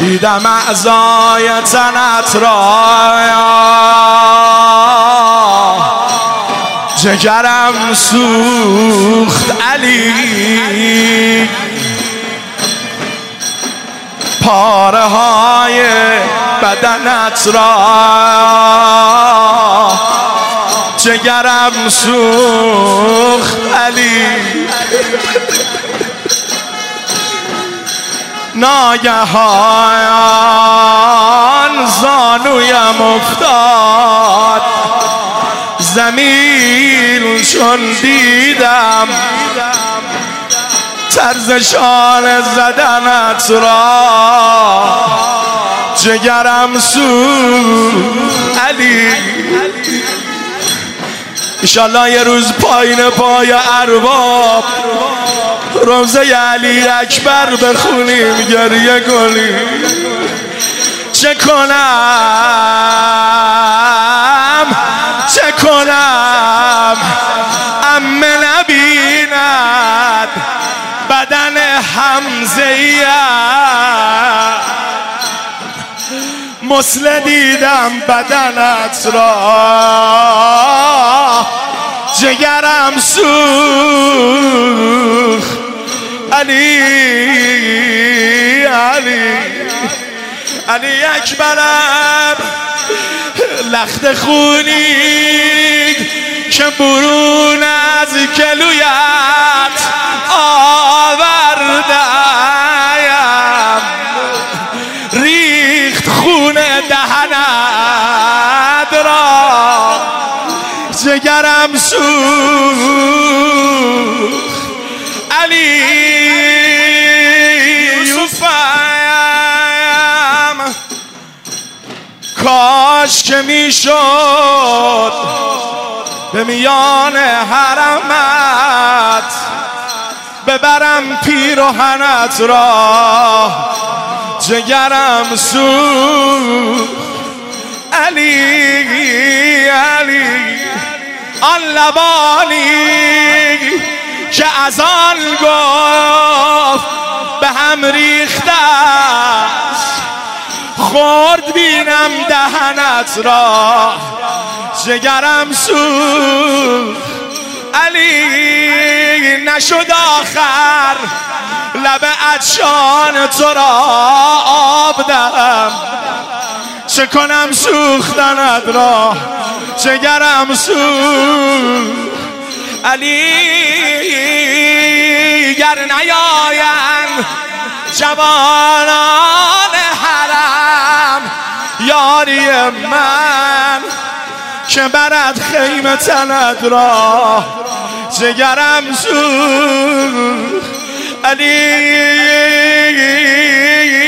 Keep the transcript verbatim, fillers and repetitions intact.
دیدم اعضای تنت را، جگرم سوخت علی، پاره های بدنت را، جگرم سوخت علی. ناگهان زانویم افتاد زمین، چون دیدم طرز شانه زدنت را، جگرم سوخت علی. انشالله یه روز پایین پای ارباب روزه علی اکبر بخونیم، گریه کنیم. چه کنم چه کنم عمه نبیند بدن حمزه، مسله دیدم بدنت را، جگرم سوخت علی علی علی اکبرم. لخت خونی که برون از گلویت آوردم، ریخت خون دهنت را، جگرم سوخت علی. یوفم کاش که میشد به میان حرمت ببرم پیراهنت را، جگرم سوخت علی علی. آن لبانی که از آن گفت به هم ریخته است، خورد بینم دهنت را، جگرم سوخت علی. نشد آخر لب عطشان تو را آب دهم، چه کنم سوختنت را، جگرم سوخت علی. گر نیایند جوانان حرم یاری من، که برد خیمه تنت را، جگرم سوخت علی.